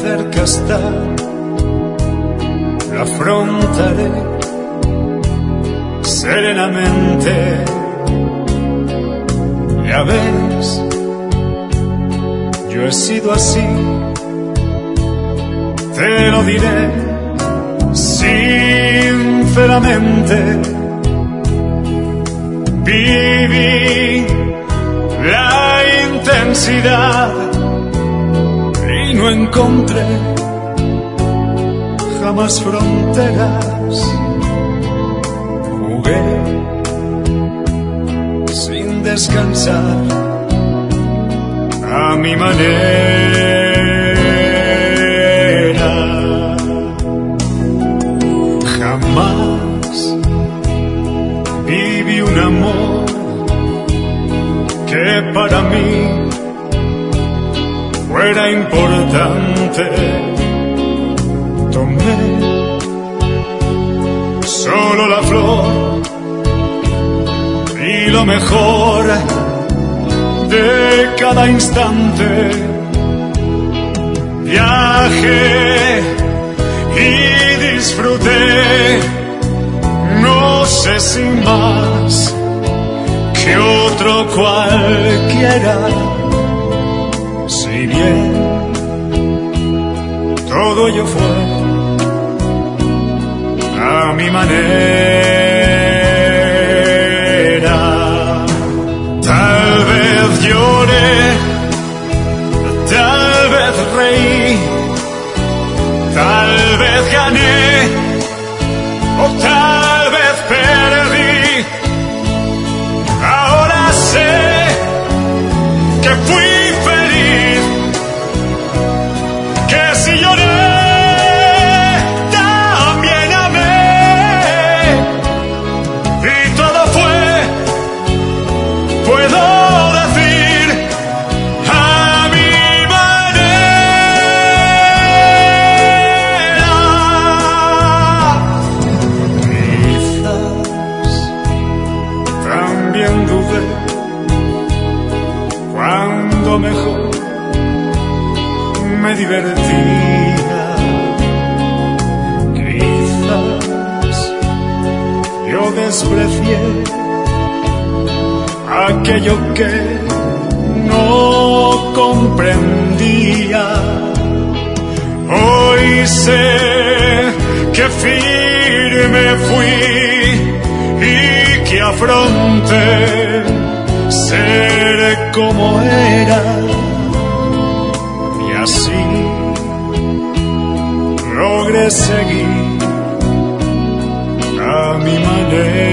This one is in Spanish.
cerca está, la afrontaré serenamente. Ya ves, yo he sido así, te lo diré sinceramente. Viví la intensidad y no encontré jamás fronteras. Jugué sin descansar a mi manera. Jamás viví un amor que para mí fuera importante. Tomé solo la flor y lo mejor de cada instante. Viajé y disfruté, no sé si más que otro cualquiera. Si bien todo ello fue a mi manera. Tal vez lloré, tal vez reí, tal vez gané o tal vez perdí. Ahora sé que fui feliz, que si lloré también amé, y todo fue, puedo decir, a mi manera. Quizás también dudé cuando mejor me divertía. Quizás yo desprecié aquello que no comprendía. Hoy sé que firme fui y que afronté ser como era, y así logré seguir a mi manera.